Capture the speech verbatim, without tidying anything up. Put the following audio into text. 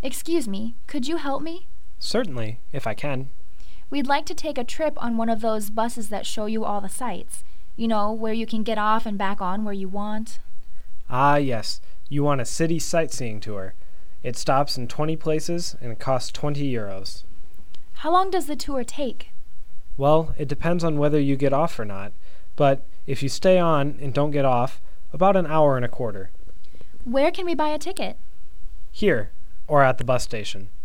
Excuse me, could you help me? Certainly, if I can. We'd like to take a trip on one of those buses that show you all the sights. You know, where you can get off and back on where you want. Ah, yes. You want a city sightseeing tour. It stops in twenty places and it costs twenty euros. How long does the tour take? Well, it depends on whether you get off or not, but if you stay on and don't get off, about an hour and a quarter. Where can we buy a ticket? Here, or at the bus station.